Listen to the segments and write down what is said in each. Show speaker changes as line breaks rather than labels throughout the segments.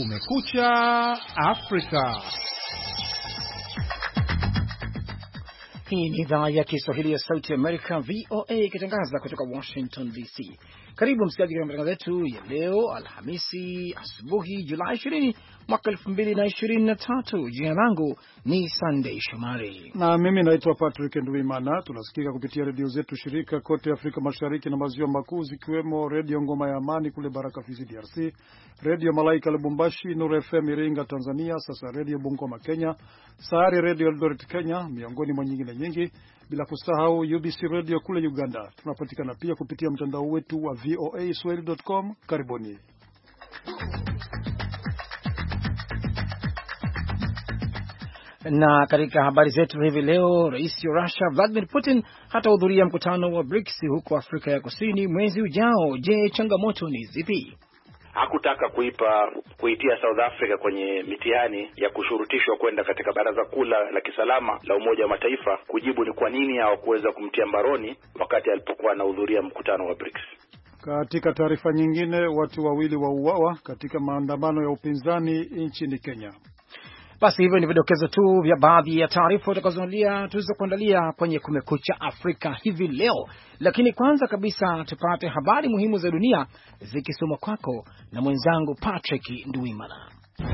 Kumekucha Afrika.
Hii ni idhaa ya Kiswahili ya Sauti ya Amerika, VOA, ikitangaza kutoka Washington DC. Karibu msikilizaji katika matangazo yetu ya leo Alhamisi asubuhi Julai 20 mwaka 2023. Jina langu ni Sunday Shomari
na mimi naitwa Patrick Nduwimana. Tunasikika kupitia redio zetu shirika kote Afrika Mashariki na Maziwa Makuu, zikiwemo Redio Ngoma ya Amani kule Baraka Fizi DRC, Redio Malaika Lubumbashi, Nuru FM Iringa Tanzania, Sasa Redio Bungoma Kenya, Sayari Redio Eldoret Kenya, miongoni mwa nyingine nyingi, bila kusahau UBC Radio kule Uganda. Tunapatikana pia kupitia mtandao wetu wa voaswahili.com. Karibuni.
Na katika habari zetu hivi leo, Rais wa Russia Vladimir Putin hatahudhuria mkutano wa BRICS huko Afrika ya Kusini mwezi ujao. Je, changamoto ni zipi?
Hakutaka kuitia South Africa kwenye mitihani ya kushurutishwa kwenda katika Baraza Kuu la Kisalama la Umoja wa Mataifa. Kujibu ni kwa nini hawakuweza kumtia mbaroni wakati alipokuwa anahudhuria mkutano wa BRICS.
Katika taarifa nyingine, watu wawili wauawa katika maandamano ya upinzani nchini Kenya.
Basi hivyo ni vidokezo tu vya baadhi ya taarifa tulizokuandalia kwenye Kumekucha Afrika hivi leo. Lakini kwanza kabisa tupate habari muhimu za dunia zikisoma kwako na mwenzangu Patrick Nduwimana.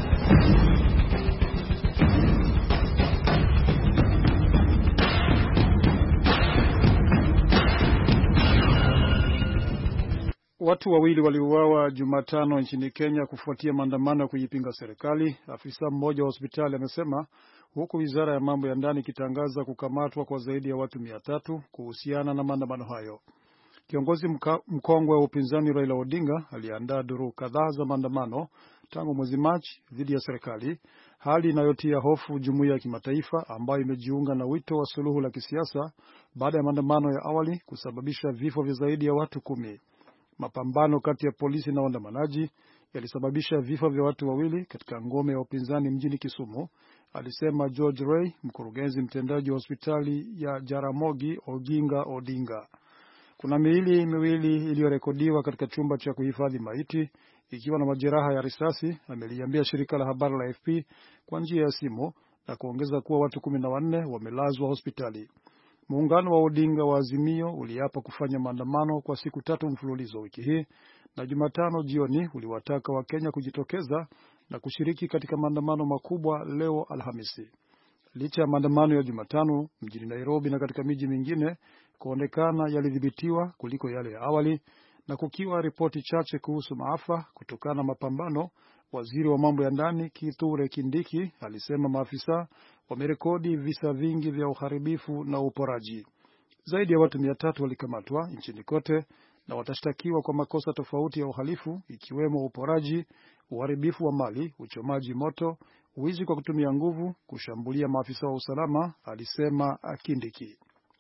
Watu wawili waliuawa Jumatano nchini Kenya kufuatia maandamano ya kuipinga serikali, afisa mmoja wa hospitali amesema, huku wizara ya mambo ya ndani ikitangaza kukamatwa kwa zaidi ya watu 300 kuhusiana na maandamano hayo. Kiongozi mkongwe wa upinzani Raila Odinga aliandaa duru kadhaa za maandamano tangu mwezi Machi dhidi ya serikali, hali inayotia hofu jumuiya ya kimataifa ambayo imejiunga na wito wa suluhu la kisiasa baada ya maandamano ya awali kusababisha vifo vya zaidi ya watu 10. Mapambano kati ya polisi na waandamanaji yalisababisha vifo vya watu wawili katika ngome ya upinzani mjini Kisumu, alisema George Ray, mkurugenzi mtendaji wa hospitali ya Jaramogi Oginga Odinga. Kuna miili miwili iliyorekodiwa katika chumba cha kuhifadhi maiti ikiwa na majeraha ya risasi, ameliambia shirika la habari la AFP kwa njia ya simu, na kuongeza kuwa watu 14 wamelazwa hospitali. Muungano wa Odinga wa Azimio uliapa kufanya maandamano kwa siku 3 mfululizo wiki hii, na Jumatano jioni uliwataka Wakenya kujitokeza na kushiriki katika maandamano makubwa leo Alhamisi. Licha ya maandamano ya Jumatano mjini Nairobi na katika miji mingine kuonekana yalidhibitiwa kuliko yale ya awali, na kukiwa ripoti chache kuhusu maafa kutokana na mapambano, waziri wa mambo ya ndani Kithure Kindiki alisema maafisa wamerekodi visa vingi vya uharibifu na uporaji. Zaidi ya watu 300 walikamatwa nchini kote na watashtakiwa kwa makosa tofauti ya uhalifu, ikiwemo uporaji, uharibifu wa mali, uchomaji moto, wizi kwa kutumia nguvu, kushambulia maafisa wa usalama, alisema Kindiki.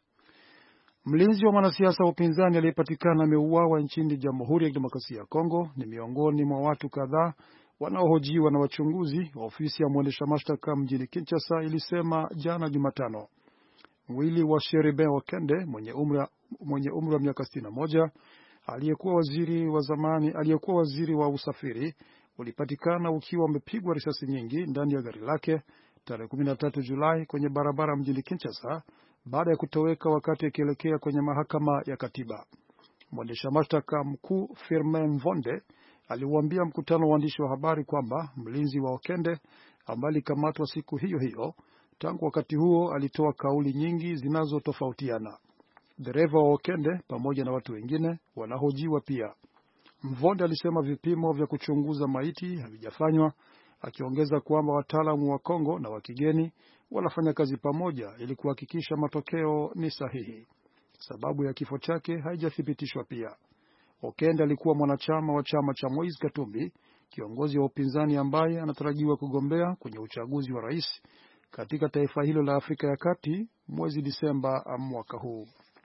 Mlinzi wa mwanasiasa wa upinzani aliyepatikana ameuawa nchini Jamhuri ya Kidemokrasia ya Kongo ni miongoni mwa watu kadhaa wanaohojiwa na wachunguzi wa ofisi ya mwendesha mashtaka mjini Kinshasa, ilisema jana Jumatano. Mwili wa Sheriben Okende mwenye umri wa miaka 61 aliyekuwa waziri wa usafiri ulipatikana ukiwa umepigwa risasi nyingi ndani ya gari lake tarehe 13 Julai kwenye barabara mjini Kinshasa baada ya kutoweka wakati akielekea kwenye mahakama ya katiba. Mwendesha mashtaka mkuu Firmin Mvonde aliwaambia mkutano wa waandishi wa habari kwamba mlinzi wa Okende ambaye alikamatwa siku hiyo hiyo, tangu wakati huo alitoa kauli nyingi zinazotofautiana. Dereva wa Okende pamoja na watu wengine wanahojiwa pia. Mvonde alisema vipimo vya kuchunguza maiti havijafanywa, akiongeza kwamba wataalamu wa Kongo na wa kigeni wanafanya kazi pamoja ili kuhakikisha matokeo ni sahihi. Sababu ya kifo chake haijathibitishwa pia. Okende alikuwa mwanachama wa chama cha Moise Katumbi, kiongozi wa upinzani ambaye anatarajiwa kugombea kwenye uchaguzi wa rais katika taifa hilo la Afrika ya Kati mwezi Disemba mwaka huu.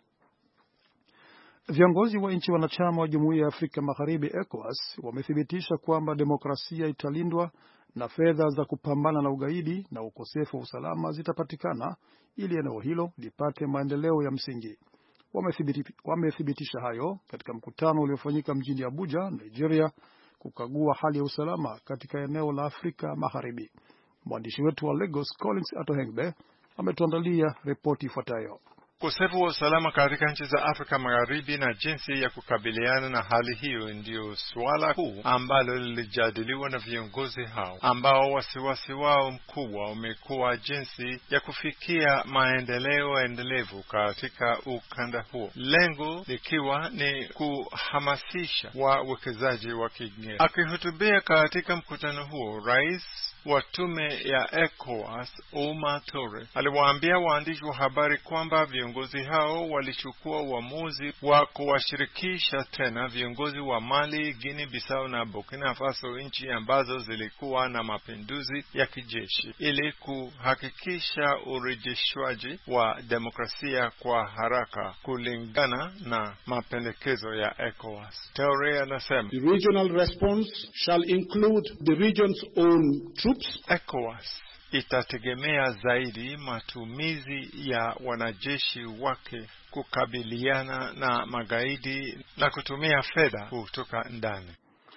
Viongozi wa nchi wanachama wa Jumuiya ya Afrika Magharibi ECOWAS wamethibitisha kwamba demokrasia italindwa na fedha za kupambana na ugaidi na ukosefu wa usalama zitapatikana ili eneo hilo lipate maendeleo ya msingi. Wamethibitisha hayo katika mkutano uliofanyika mjini Abuja, Nigeria, kukagua hali ya usalama katika eneo la Afrika Magharibi. Mwandishi wetu wa Lagos Collins Atohengbe ametuandalia ripoti ifuatayo.
Ukosefu wa usalama katika nchi za Afrika Magharibi na jinsi ya kukabiliana na hali hiyo ndio suala kuu ambalo lilijadiliwa na viongozi hao, ambao wasiwasi wao mkubwa umekuwa jinsi ya kufikia maendeleo endelevu katika ukanda huo, lengo likiwa ni kuhamasisha wawekezaji wa kigeni. Akihutubia katika mkutano huo, rais wa tume ya ECOWAS Oumar Touré aliwaambia waandishi wa habari kwamba viongozi hao walichukua uamuzi wa kuwashirikisha tena viongozi wa Mali, Guinea Bissau na Burkina Faso, nchi ambazo zilikuwa na mapinduzi ya kijeshi, ili kuhakikisha urejeshwaji wa demokrasia kwa haraka kulingana na mapendekezo ya ECOWAS. Touré anasema,
the regional response shall include the region's own troops.
ECOWAS itategemea zaidi matumizi ya wanajeshi wake kukabiliana na magaidi na kutumia fedha kutoka ndani.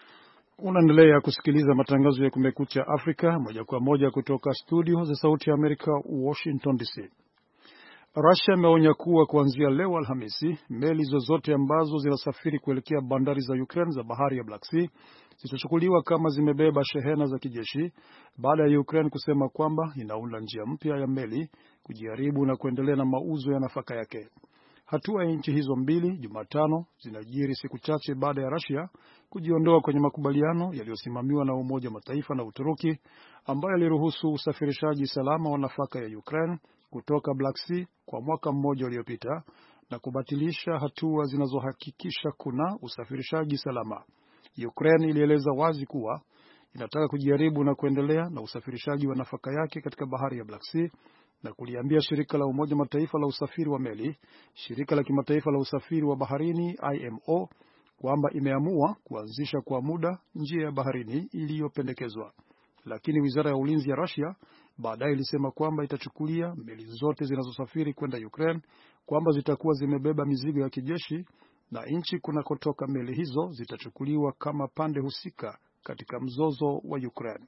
Unaendelea kusikiliza matangazo ya Kumekucha Afrika moja kwa moja kutoka studio za Sauti ya Amerika, Washington DC. Russia imeonya kuwa kuanzia leo Alhamisi, meli zozote ambazo zinasafiri kuelekea bandari za Ukraine za bahari ya Black Sea zitachukuliwa kama zimebeba shehena za kijeshi, baada ya Ukraine kusema kwamba inaunda njia mpya ya meli kujaribu na kuendelea na mauzo ya nafaka yake. Hatua ya nchi hizo mbili Jumatano zinajiri siku chache baada ya Russia kujiondoa kwenye makubaliano yaliyosimamiwa na Umoja wa Mataifa na Uturuki ambayo yaliruhusu usafirishaji salama wa nafaka ya Ukraine kutoka Black Sea kwa mwaka mmoja uliopita na kubatilisha hatua zinazohakikisha kuna usafirishaji salama. Ukraine ilieleza wazi kuwa inataka kujaribu na kuendelea na usafirishaji wa nafaka yake katika bahari ya Black Sea na kuliambia shirika la Umoja wa Mataifa la usafiri wa meli, shirika la kimataifa la usafiri wa baharini IMO, kwamba imeamua kuanzisha kwa muda njia ya baharini iliyopendekezwa. Lakini wizara ya ulinzi ya Russia baadaye ilisema kwamba itachukulia meli zote zinazosafiri kwenda Ukraine kwamba zitakuwa zimebeba mizigo ya kijeshi na nchi kunakotoka meli hizo zitachukuliwa kama pande husika katika mzozo wa Ukraine.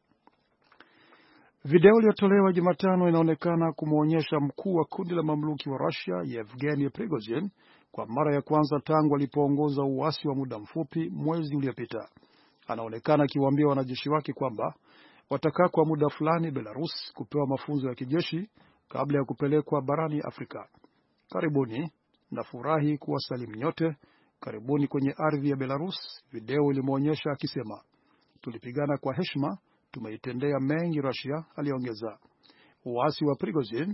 Video iliyotolewa Jumatano inaonekana kumuonyesha mkuu wa kundi la mamluki wa Russia Yevgeny Prigozhin kwa mara ya kwanza tangu alipoongoza uasi wa muda mfupi mwezi uliopita. Anaonekana akiwaambia wanajeshi wake kwamba watakaa kwa muda fulani Belarus kupewa mafunzo ya kijeshi kabla ya kupelekwa barani Afrika. Karibuni, nafurahi kuwasalimu nyote. Karibuni kwenye ardhi ya Belarus, video ilimuonyesha akisema. Tulipigana kwa heshima, tumeitendea mengi Russia, aliongeza. Uasi wa Prigozhin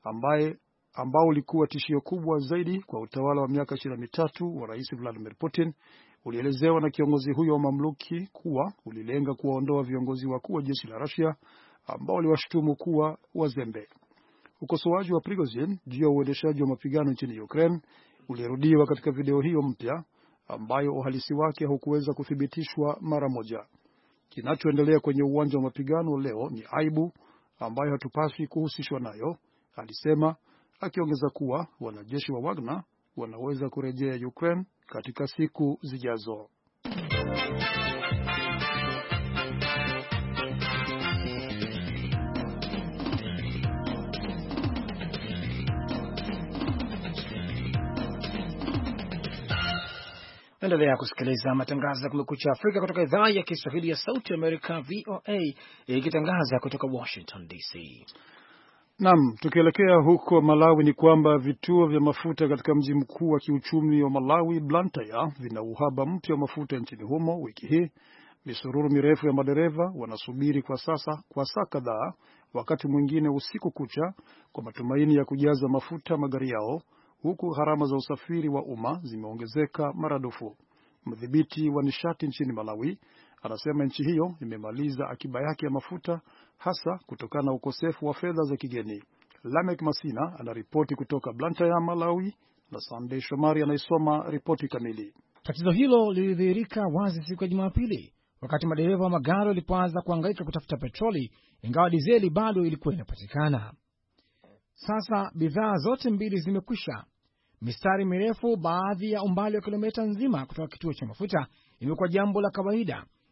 ambao ulikuwa tishio kubwa zaidi kwa utawala wa miaka 23 wa Rais Vladimir Putin ulielezewa na kiongozi huyo wa mamluki kuwa ulilenga kuwaondoa viongozi wakuu wa jeshi la Russia ambao waliwashutumu kuwa wazembe. Ukosoaji wa Prigozhin juu ya uendeshaji wa mapigano nchini Ukraine ulirudiwa katika video hiyo mpya ambayo uhalisi wake haukuweza kuthibitishwa mara moja. Kinachoendelea kwenye uwanja wa mapigano leo ni aibu ambayo hatupaswi kuhusishwa nayo, alisema, akiongeza kuwa wanajeshi wa Wagner wanaweza kurejea Ukraine katika siku zijazo.
Endelea kusikiliza matangazo ya Kumekucha Afrika kutoka idhaa ya Kiswahili ya Sauti Amerika VOA ikitangaza kutoka Washington DC.
Naam, tukielekea huko Malawi ni kwamba vituo vya mafuta katika mji mkuu wa kiuchumi wa Malawi, Blantyre, vina uhaba mpya wa mafuta nchini humo wiki hii. Misururu mirefu ya madereva wanasubiri kwa saa kadhaa, wakati mwingine usiku kucha, kwa matumaini ya kujaza mafuta magari yao, huku gharama za usafiri wa umma zimeongezeka maradufu. Mdhibiti wa nishati nchini Malawi anasema nchi hiyo imemaliza akiba yake ya mafuta, hasa kutokana na ukosefu wa fedha za kigeni. Lamek Masina anaripoti kutoka Blantyre, Malawi, na Sunday Shomari anaisoma ripoti kamili.
Tatizo hilo lilidhihirika wazi siku ya Jumapili wakati madereva wa magari walipoanza kuhangaika kutafuta petroli, ingawa dizeli bado ilikuwa inapatikana. Sasa bidhaa zote mbili zimekwisha. Mistari mirefu, baadhi ya umbali wa kilomita nzima kutoka kituo cha mafuta, imekuwa jambo la kawaida,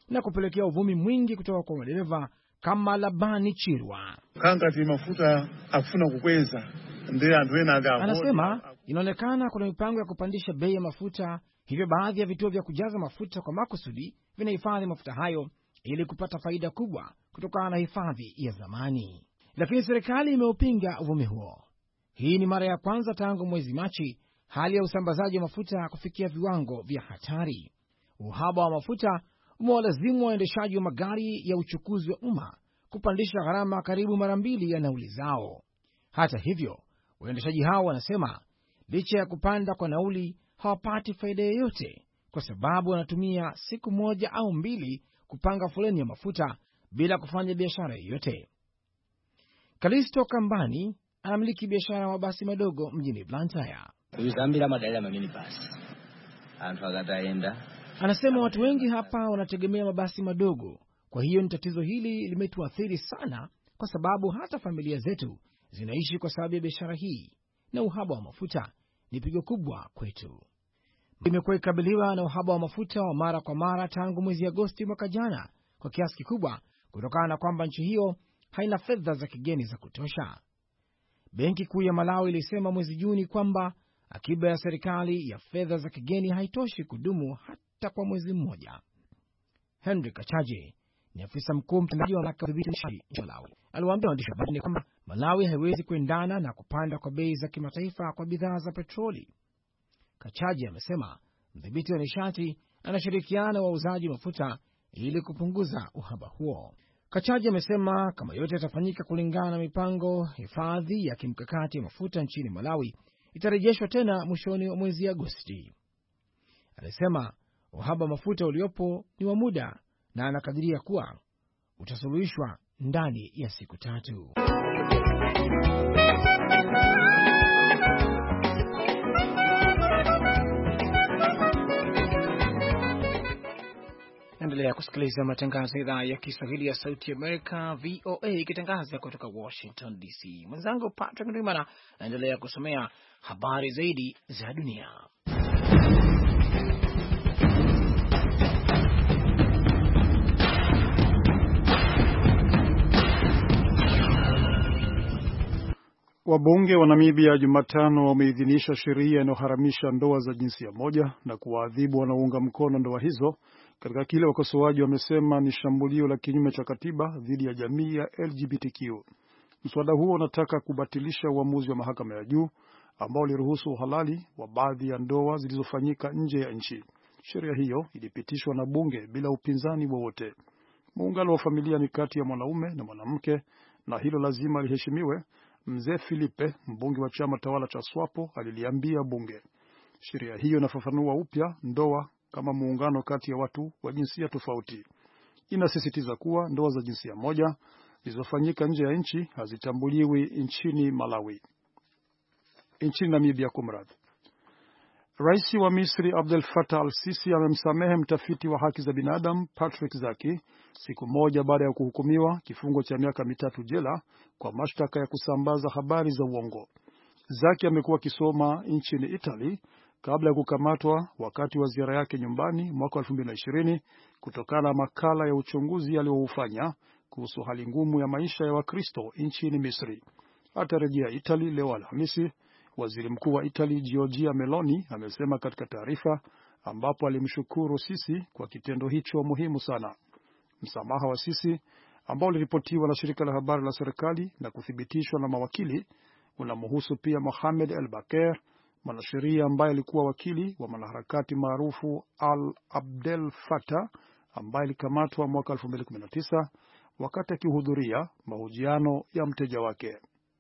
na kupelekea uvumi mwingi kutoka kwa madereva kama Labani Chirwa.
Kankati mafuta afuna kukweza ndiye anthu ena agapo.
Anasema inaonekana kuna mipango ya kupandisha bei ya mafuta, hivyo baadhi ya vituo vya kujaza mafuta kwa makusudi vinahifadhi mafuta hayo ili kupata faida kubwa kutokana na hifadhi ya zamani. Lakini serikali imeupinga uvumi huo. Hii ni mara ya kwanza tangu mwezi Machi hali ya usambazaji wa mafuta kufikia viwango vya hatari. Uhaba wa mafuta umewalazimu waendeshaji wa magari ya uchukuzi wa umma kupandisha gharama karibu mara 2 ya nauli zao. Hata hivyo, waendeshaji hao wanasema licha ya kupanda kwa nauli hawapati faida yoyote kwa sababu wanatumia siku 1 au 2 kupanga foleni ya mafuta bila kufanya biashara yoyote. Kalisto Kambani anamiliki biashara ya mabasi madogo mjini Blantyre. Anasema watu wengi hapa wanategemea mabasi madogo, kwa hiyo ni tatizo hili limetuathiri sana kwa sababu hata familia zetu zinaishi kwa sababu ya biashara hii, na uhaba wa mafuta ni pigo kubwa kwetu. Imekuwa ikabiliwa na uhaba wa mafuta wa mara kwa mara tangu mwezi Agosti mwaka jana kwa kiasi kikubwa kutokana na kwamba nchi hiyo haina fedha za kigeni za kutosha. Benki Kuu ya Malawi ilisema mwezi Juni kwamba akiba ya serikali ya fedha za kigeni haitoshi kudumu hata kwa mwezi mmoja. Henry Kachaje ni afisa mkuu mtendaji wa mamlaka ya udhibiti nishati nchini Malawi. Aliwaambia waandishi wa habari kwamba Malawi haiwezi kuendana na kupanda kwa bei za kimataifa kwa bidhaa za petroli. Kachaje amesema mdhibiti wa nishati anashirikiana na wauzaji mafuta ili kupunguza uhaba huo. Kachaje amesema kama yote yatafanyika kulingana na mipango, hifadhi ya kimkakati ya mafuta nchini Malawi itarejeshwa tena mwishoni wa mwezi Agosti. Alisema uhaba mafuta uliopo ni wa muda na anakadiria kuwa utasuluhishwa ndani ya siku 3. Endelea kusikiliza matangazo ya idhaa ya Kiswahili ya Sauti ya Amerika, VOA, ikitangaza kutoka Washington DC. Mwenzangu Patrick Ndwimana anaendelea kusomea habari zaidi za dunia.
Wabunge wa Namibia Jumatano wameidhinisha sheria inayoharamisha ndoa za jinsia moja na kuwaadhibu wanaounga mkono ndoa hizo katika kile wakosoaji wamesema ni shambulio la kinyume cha katiba dhidi ya jamii ya LGBTQ. Mswada huo unataka kubatilisha uamuzi wa mahakama ya juu ambao uliruhusu uhalali wa baadhi ya ndoa zilizofanyika nje ya nchi. Sheria hiyo ilipitishwa na bunge bila upinzani wowote. Muungano wa familia ni kati ya mwanaume na mwanamke na hilo lazima liheshimiwe, Mzee Filipe, mbunge wa chama tawala cha SWAPO, aliliambia bunge. Sheria hiyo inafafanua upya ndoa kama muungano kati ya watu wa jinsia tofauti. Inasisitiza kuwa ndoa za jinsia moja zilizofanyika nje ya nchi hazitambuliwi nchini Malawi. Nchini Namibia kumradhi. Rais wa Misri Abdel Fattah al-Sisi amemsamehe mtafiti wa haki za binadamu Patrick Zaki siku moja baada ya kuhukumiwa kifungo cha miaka 3 jela kwa mashtaka ya kusambaza habari za uongo. Zaki amekuwa akisoma nchini Italy kabla ya kukamatwa wakati wa ziara yake nyumbani mwaka 2020 kutokana na makala ya uchunguzi aliyoufanya kuhusu hali ngumu ya maisha ya Wakristo nchini Misri. Atarejea Italy leo Alhamisi. Waziri Mkuu wa Italy Giorgia Meloni amesema katika taarifa, ambapo alimshukuru Sisi kwa kitendo hicho muhimu sana. Msamaha wa Sisi ambao uliripotiwa na shirika la habari la serikali na kuthibitishwa na mawakili unamhusu pia Mohamed El Baker, mwanasheria ambaye alikuwa wakili wa mwanaharakati maarufu Al Abdel Fattah ambaye alikamatwa mwaka 2019 wakati akihudhuria mahojiano ya mteja wake.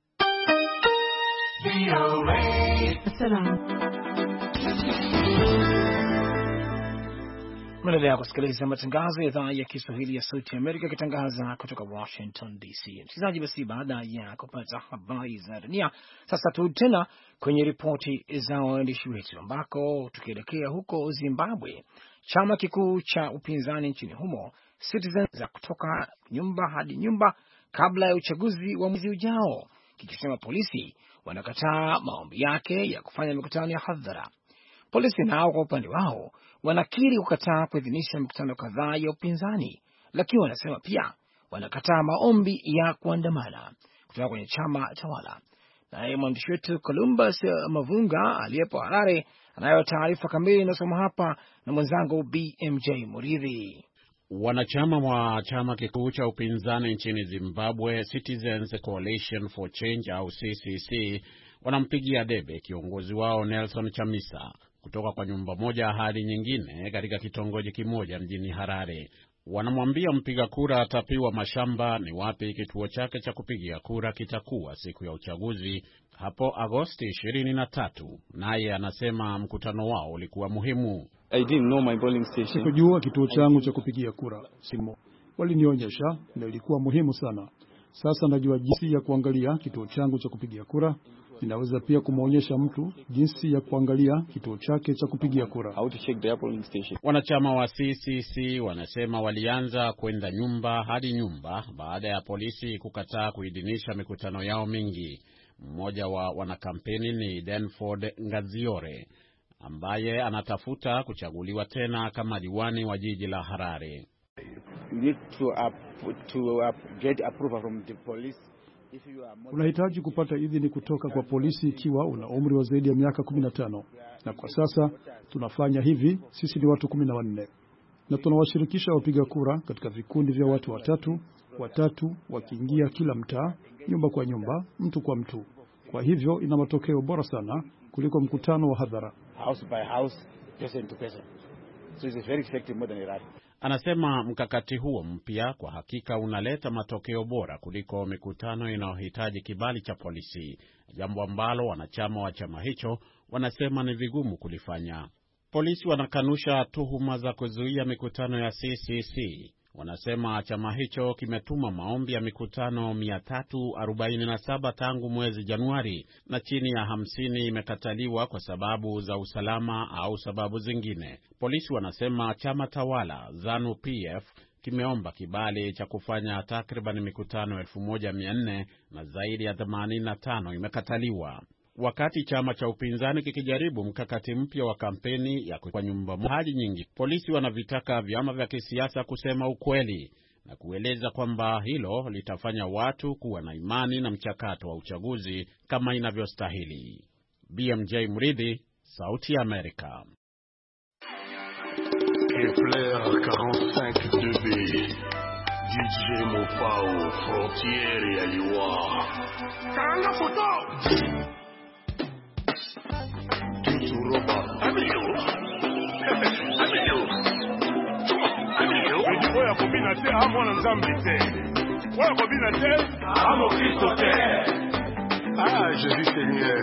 Mnaendelea kusikiliza matangazo ya idhaa ya Kiswahili ya Sauti ya Amerika ikitangaza kutoka Washington DC. Msikilizaji, basi baada ya kupata habari za dunia, sasa tu tena kwenye ripoti za waandishi wetu, ambako tukielekea huko Zimbabwe, chama kikuu cha upinzani nchini humo Citizens za kutoka nyumba hadi nyumba kabla ya uchaguzi wa mwezi ujao, kikisema polisi wanakataa maombi yake ya kufanya mikutano ya hadhara. Polisi nao kwa upande wao wanakiri kukataa kuidhinisha mikutano kadhaa ya upinzani, lakini wanasema pia wanakataa maombi ya kuandamana kutoka kwenye chama tawala. Naye mwandishi wetu Columbus Mavunga aliyepo Harare anayo taarifa kamili inasoma hapa na mwenzangu BMJ Muridhi.
Wanachama wa chama kikuu cha upinzani nchini Zimbabwe, Citizens Coalition for Change au CCC, wanampigia debe kiongozi wao Nelson Chamisa kutoka kwa nyumba moja hadi nyingine katika kitongoji kimoja mjini Harare. Wanamwambia mpiga kura atapiwa mashamba ni wapi kituo chake cha kupigia kura kitakuwa siku ya uchaguzi hapo Agosti 23. Naye anasema mkutano wao ulikuwa muhimu.
I didn't know my polling station.
Sikujua kituo changu cha kupigia kura. Walinionyesha na ilikuwa muhimu sana. Sasa najua jinsi ya kuangalia kituo changu cha kupigia kura. Ninaweza pia kumwonyesha mtu jinsi ya kuangalia kituo chake cha kupigia kura.
How to check their polling station.
Wanachama wa CCC wanasema walianza kwenda nyumba hadi nyumba baada ya polisi kukataa kuidhinisha mikutano yao mingi. Mmoja wa wanakampeni ni Denford Ngaziore ambaye anatafuta kuchaguliwa tena kama diwani wa jiji la Harare.
You need to get approval from the police.
Unahitaji kupata idhini kutoka kwa polisi ikiwa una umri wa zaidi ya miaka 15. Na kwa sasa tunafanya hivi, sisi ni watu 14. Na tunawashirikisha wapiga kura katika vikundi vya watu watatu wakiingia kila mtaa, nyumba kwa nyumba, mtu kwa mtu. Kwa hivyo ina matokeo bora sana kuliko mkutano wa hadhara.
House by house, person to person. So it's very effective more than a rally.
Anasema mkakati huo mpya kwa hakika unaleta matokeo bora kuliko mikutano inayohitaji kibali cha polisi, jambo ambalo wanachama wa chama hicho wanasema ni vigumu kulifanya. Polisi wanakanusha tuhuma za kuzuia mikutano ya CCC. Wanasema chama hicho kimetuma maombi ya mikutano 347 tangu mwezi Januari na chini ya 50 imekataliwa kwa sababu za usalama au sababu zingine. Polisi wanasema chama tawala ZANU-PF kimeomba kibali cha kufanya takriban mikutano 1400 na zaidi ya 85 imekataliwa. Wakati chama cha upinzani kikijaribu mkakati mpya wa kampeni ya kwa nyumba hadi nyingi, polisi wanavitaka vyama vya kisiasa kusema ukweli na kueleza kwamba hilo litafanya watu kuwa na imani na mchakato wa uchaguzi kama inavyostahili. BMJ Muridhi, Sauti ya Amerika.
Kepler 45-2B, DJ Mopao, Frontiere ya Liwa. Karanga photo! Tuturoba. Amiyo! Oya kobina te, amwana nzambi te. Oya kobina te, amo Kristo te. Ah, Jésus Seigneur.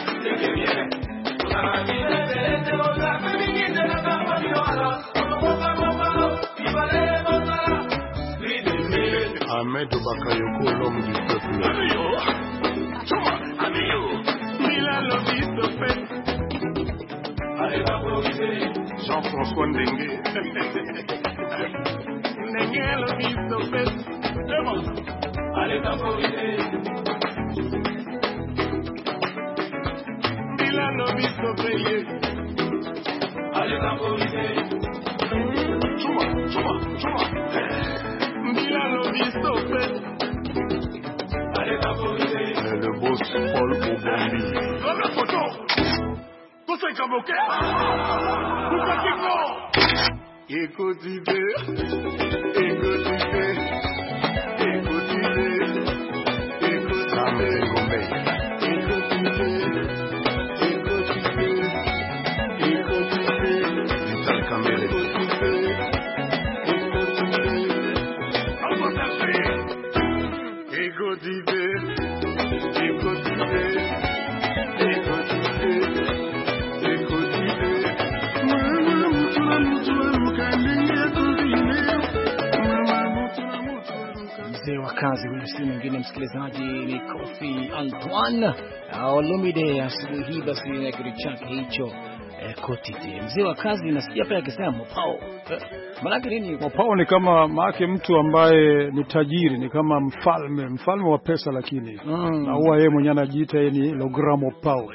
Ahmed Bakayoko, l'homme du peuple. Amiyo! Amiyo! Milan Lobby Allez va proviser. Jean-François Ndengue. Ndengue Lobby Allez va proviser. Milan Lobby Allez va proviser. Chuma. Milan Lobby Allez va proviser. Le boss Paul Obambi. Dans la photo. Tout ça est comme ok. Tout ça qui faut. Écoutez.
Kazi huyu si mwingine msikilizaji ni Kofi Antoine Olomide. Asubuhi hii basi na kitu chake hicho
Kotite. Mzee wa kazi nasikia pale akisema Mopao. Maana nini?
Mopao ni kama maana mtu ambaye ni tajiri, ni kama mfalme wa pesa, lakini na huwa yeye mwenyewe anajiita yeye ni Logramo Mopao.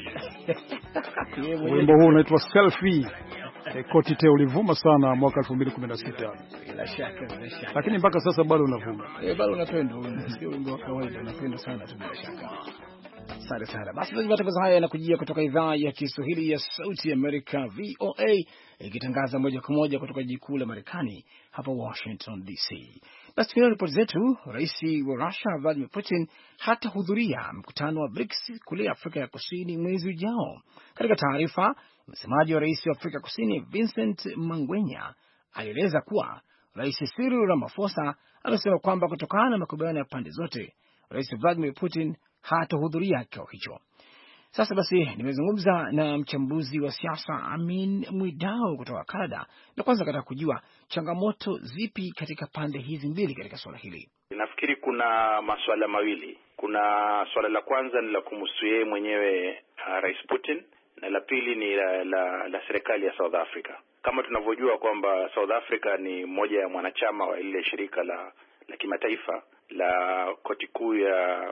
Wimbo huu unaitwa Selfie. Kotite ulivuma sana mwaka 2016.
Bila shaka.
Lakini mpaka sasa bado unavuma.
Bado unapendwa. Sio wimbo wa kawaida, unapendwa sana tu bila shaka. Asante sana. Basi matangazo haya yanakujia kutoka idhaa ya Kiswahili ya Sauti America VOA, ikitangaza moja kwa moja kutoka jiji kuu la Marekani hapa Washington DC. Basi kwa ripoti zetu, Rais wa Russia Vladimir Putin hatahudhuria mkutano wa BRICS kule Afrika ya Kusini mwezi ujao. Katika taarifa, msemaji wa Rais wa Afrika Kusini Vincent Mangwenya alieleza kuwa Rais Cyril Ramaphosa amesema kwamba kutokana na makubaliano ya pande zote, Rais Vladimir Putin hatahudhuria kikao hicho. Sasa basi nimezungumza na mchambuzi wa siasa Amin Mwidau kutoka Canada, na kwanza kataka kujua changamoto zipi katika pande hizi mbili katika swala hili.
Nafikiri kuna masuala mawili. Kuna swala la kwanza ni la kumhusu yeye mwenyewe Rais Putin, na la pili ni la serikali ya South Africa. Kama tunavyojua kwamba South Africa ni mmoja ya mwanachama wa ile shirika la kimataifa la koti kuu ya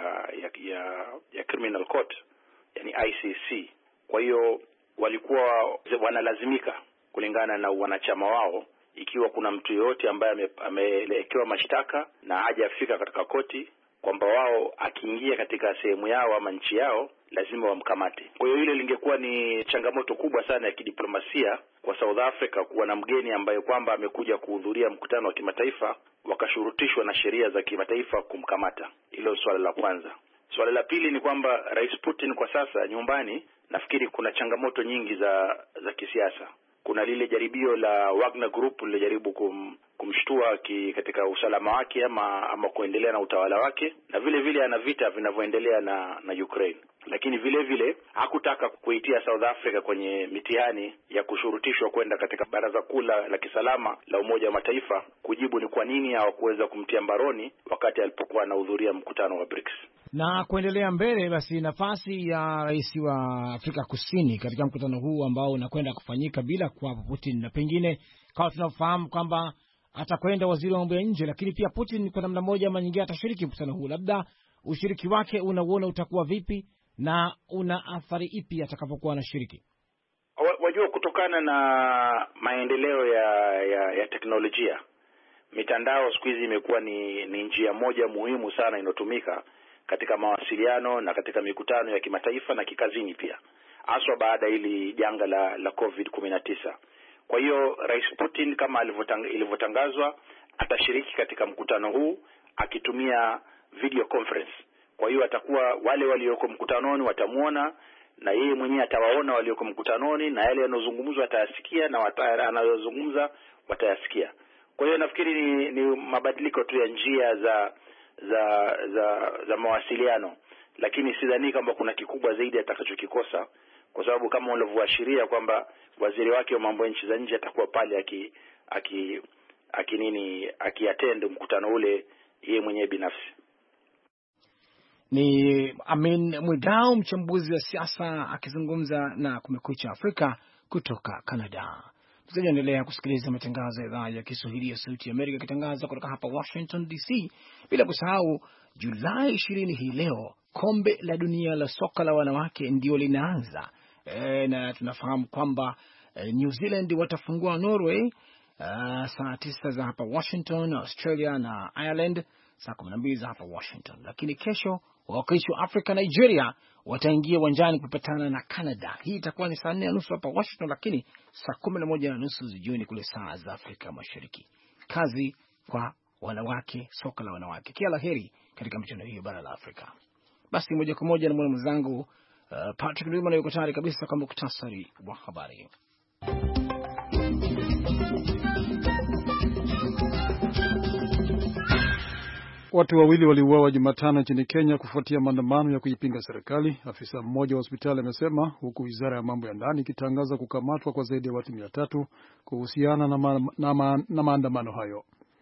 criminal court, yani ICC. Kwa hiyo walikuwa wanalazimika kulingana na wanachama wao, ikiwa kuna mtu yote ambaye ameelekewa mashtaka na hajafika katika koti, kwamba wao akiingia katika sehemu yao ama nchi yao lazima wamkamate. Kwa hiyo ile lingekuwa ni changamoto kubwa sana ya kidiplomasia kwa South Africa kuwa na mgeni ambaye kwamba amekuja kuhudhuria mkutano wa kimataifa, wakashurutishwa na sheria za kimataifa kumkamata. Hilo swala la kwanza. Swala la pili ni kwamba Rais Putin kwa sasa nyumbani, nafikiri kuna changamoto nyingi za kisiasa. Kuna lile jaribio la Wagner Group lilijaribu kumshtua katika usalama wake ama kuendelea na utawala wake, na vile vile ana vita vinavyoendelea na Ukraine. Lakini vile vile hakutaka kuitia South Africa kwenye mitihani ya kushurutishwa kwenda katika baraza kuu la kisalama la Umoja wa Mataifa kujibu ni kwa nini hawakuweza kumtia mbaroni wakati alipokuwa anahudhuria mkutano wa BRICS.
Na kuendelea mbele, basi nafasi ya rais wa Afrika Kusini katika mkutano huu ambao unakwenda kufanyika bila kuwapo Putin, na pengine kama tunafahamu kwamba atakwenda waziri wa mambo ya nje, lakini pia Putin kwa namna moja ama nyingine atashiriki mkutano huu, labda ushiriki wake unauona utakuwa vipi na una athari ipi atakapokuwa anashiriki?
Wajua, kutokana na maendeleo ya teknolojia, mitandao siku hizi imekuwa ni njia moja muhimu sana inotumika katika mawasiliano na katika mikutano ya kimataifa na kikazini pia, haswa baada ili janga la COVID-19. Kwa hiyo Rais Putin kama ilivyotangazwa atashiriki katika mkutano huu akitumia video conference. Kwa hiyo atakuwa wale walioko mkutanoni watamuona, na yeye mwenyewe atawaona walioko mkutanoni, na yale yanayozungumzwa atayasikia na anayozungumza watayasikia. Kwa hiyo nafikiri ni mabadiliko tu ya njia za mawasiliano, lakini sidhani kwamba kuna kikubwa zaidi atakachokikosa, kwa sababu kama ulivyoashiria kwamba waziri wake wa mambo ya nchi za nje atakuwa pale akiattend mkutano ule yeye mwenyewe binafsi.
Ni Amin Mwidau, mchambuzi wa siasa akizungumza na Kumekucha Afrika kutoka Canada. Tunaendelea kusikiliza matangazo ya idhaa ya Kiswahili ya Sauti ya Amerika ikitangaza kutoka hapa Washington DC. Bila kusahau Julai 20 hii leo kombe la dunia la soka la wanawake ndio linaanza. Na tunafahamu kwamba New Zealand watafungua Norway saa 9 za hapa Washington, Australia na Ireland saa 12 za hapa Washington. Lakini kesho wawakilishi wa Afrika Nigeria wataingia uwanjani kupatana na Canada. Hii itakuwa ni saa 4:30 hapa Washington, lakini saa 11:30 jioni kule saa za Afrika Mashariki. Kazi kwa wanawake, soka la wanawake. Kila laheri katika michuano hiyo bara la Afrika. Basi moja kwa moja na mwenzangu Patrick Ndwimana yuko tayari kabisa kwa muktasari wa habari.
Watu wawili waliuawa Jumatano nchini Kenya kufuatia maandamano ya kuipinga serikali, afisa mmoja wa hospitali amesema, huku wizara ya mambo ya ndani ikitangaza kukamatwa kwa zaidi ya watu 300 kuhusiana na maandamano hayo.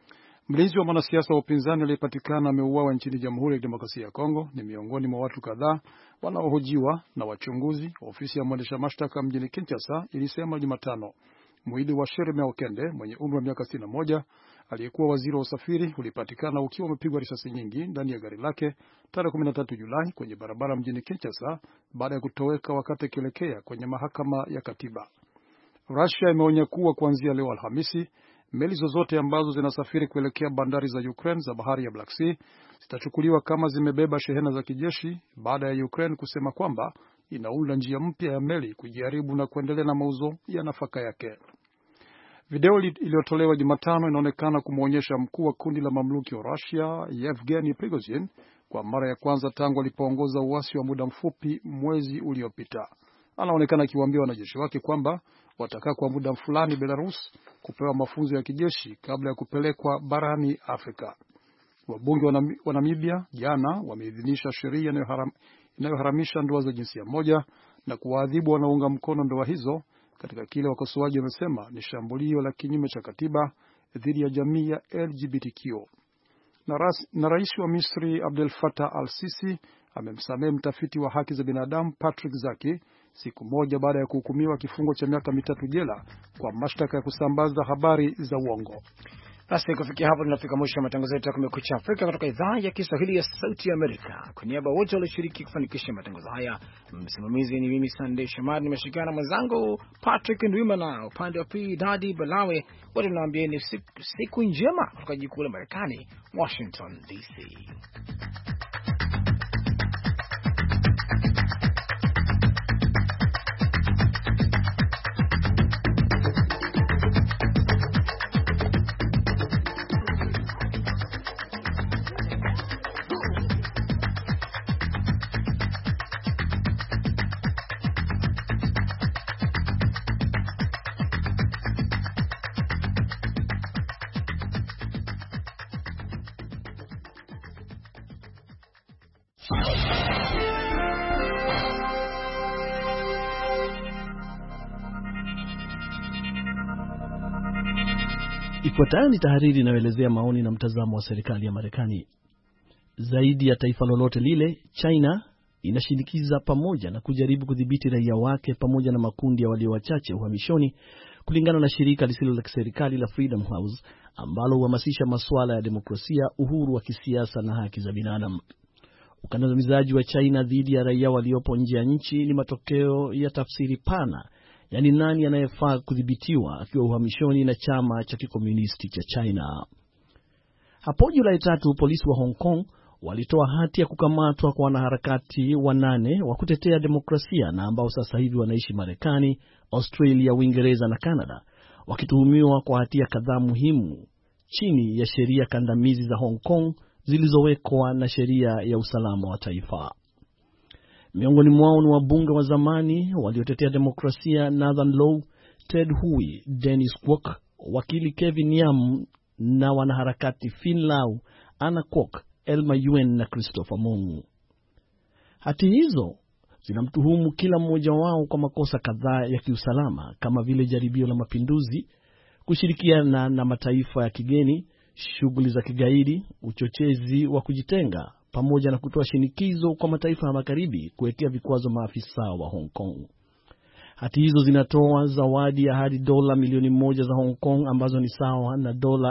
Mlinzi wa mwanasiasa wa upinzani aliyepatikana ameuawa nchini Jamhuri ya Kidemokrasia ya Kongo ni miongoni mwa watu kadhaa wanaohojiwa na wachunguzi, ofisi ya mwendesha mashtaka mjini Kinshasa ilisema Jumatano. Mwili wa Sherme Okende mwenye umri wa miaka 61 aliyekuwa waziri wa usafiri ulipatikana ukiwa umepigwa risasi nyingi ndani ya gari lake tarehe 13 Julai kwenye barabara mjini Kinshasa baada ya kutoweka wakati akielekea kwenye mahakama ya katiba. Russia imeonya kuwa kuanzia leo Alhamisi meli zozote ambazo zinasafiri kuelekea bandari za Ukraine za bahari ya Black Sea zitachukuliwa kama zimebeba shehena za kijeshi baada ya Ukraine kusema kwamba inaunda njia mpya ya meli kujaribu na kuendelea na mauzo ya nafaka yake. Video iliyotolewa Jumatano inaonekana kumuonyesha mkuu wa kundi la mamluki wa Russia Yevgeny Prigozhin kwa mara ya kwanza tangu alipoongoza uasi wa muda mfupi mwezi uliopita. Anaonekana akiwaambia wanajeshi wake kwamba watakaa kwa muda fulani Belarus kupewa mafunzo ya kijeshi kabla ya kupelekwa barani Afrika. Wabunge wa Namibia jana wameidhinisha sheria inayoharamisha ndoa za jinsia moja na kuwaadhibu wanaounga mkono ndoa hizo katika kile wakosoaji wamesema ni shambulio la kinyume cha katiba dhidi ya jamii ya LGBTQ. Na rais wa Misri Abdel Fattah al-Sisi amemsamehe mtafiti wa haki za binadamu Patrick Zaki siku moja baada ya kuhukumiwa kifungo cha miaka 3 jela kwa mashtaka ya kusambaza habari za uongo.
Basi kufikia hapo tunafika mwisho wa matangazo yetu ya Kumekucha Afrika kutoka idhaa ya Kiswahili ya Sauti ya Amerika. Kwa niaba wote walioshiriki kufanikisha matangazo haya, msimamizi ni mimi Sunday Shomari, nimeshirikiana na mwenzangu Patrick Ndwimana, upande wa pili Dadi Balawe. Wote tunawaambieni siku njema kutoka jiji kuu la Marekani, Washington DC.
Ifuatayo ni tahariri inayoelezea maoni na mtazamo wa serikali ya Marekani. Zaidi ya taifa lolote lile, China inashinikiza pamoja na kujaribu kudhibiti raia wake pamoja na makundi ya walio wachache uhamishoni, kulingana na shirika lisilo la kiserikali la Freedom House ambalo huhamasisha masuala ya demokrasia, uhuru wa kisiasa na haki za binadamu. Ukandamizaji wa China dhidi ya raia waliopo nje ya nchi ni matokeo ya tafsiri pana, yani nani anayefaa kudhibitiwa akiwa uhamishoni na chama cha kikomunisti cha China. Hapo Julai 3 polisi wa Hong Kong walitoa hati ya kukamatwa kwa wanaharakati 8 wa kutetea demokrasia na ambao sasa hivi wanaishi Marekani, Australia, Uingereza na Canada, wakituhumiwa kwa hatia kadhaa muhimu chini ya sheria kandamizi za Hong Kong zilizowekwa na sheria ya usalama wa taifa. Miongoni mwao ni wabunge wa zamani waliotetea demokrasia Nathan Law, Ted Hui, Dennis Kwok, wakili Kevin Yam na wanaharakati Finn Lau, Anna Kwok, Elma Yuen na Christopher Mung. Hati hizo zinamtuhumu kila mmoja wao kwa makosa kadhaa ya kiusalama kama vile jaribio la mapinduzi, kushirikiana na mataifa ya kigeni, shughuli za kigaidi, uchochezi wa kujitenga, pamoja na kutoa shinikizo kwa mataifa ya magharibi kuwekea vikwazo maafisa wa Hong Kong. Hati hizo zinatoa zawadi ya hadi dola milioni 1 za Hong Kong ambazo ni sawa na dola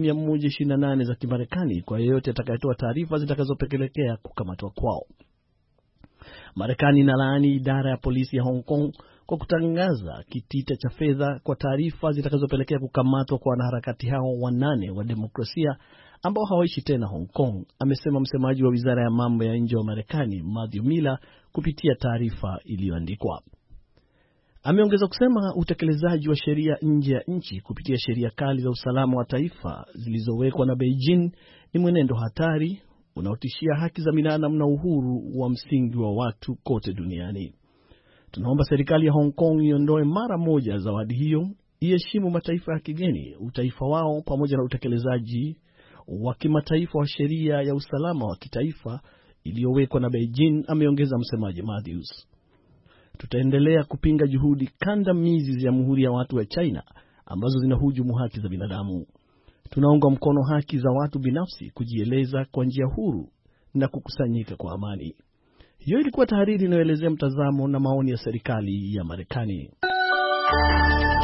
1128 za Kimarekani kwa yeyote atakayetoa taarifa zitakazopelekea kukamatwa kwao. Marekani inalaani idara ya polisi ya Hong Kong kwa kutangaza kitita cha fedha kwa taarifa zitakazopelekea kukamatwa kwa wanaharakati hao 8 wa demokrasia ambao hawaishi tena Hong Kong, amesema msemaji wa Wizara ya Mambo ya Nje wa Marekani Matthew Miller kupitia taarifa iliyoandikwa. Ameongeza kusema utekelezaji wa sheria nje ya nchi kupitia sheria kali za usalama wa taifa zilizowekwa na Beijing ni mwenendo hatari unaotishia haki za binadamu na uhuru wa msingi wa watu kote duniani. Tunaomba serikali ya Hong Kong iondoe mara moja zawadi hiyo, iheshimu mataifa ya kigeni, utaifa wao pamoja na utekelezaji wa kimataifa wa sheria ya usalama wa kitaifa iliyowekwa na Beijing, ameongeza msemaji Matthews. Tutaendelea kupinga juhudi kandamizi za Jamhuri ya Watu wa China ambazo zinahujumu haki za binadamu. Tunaunga mkono haki za watu binafsi kujieleza kwa njia huru na kukusanyika kwa amani. Hiyo ilikuwa tahariri inayoelezea mtazamo na maoni ya serikali ya Marekani.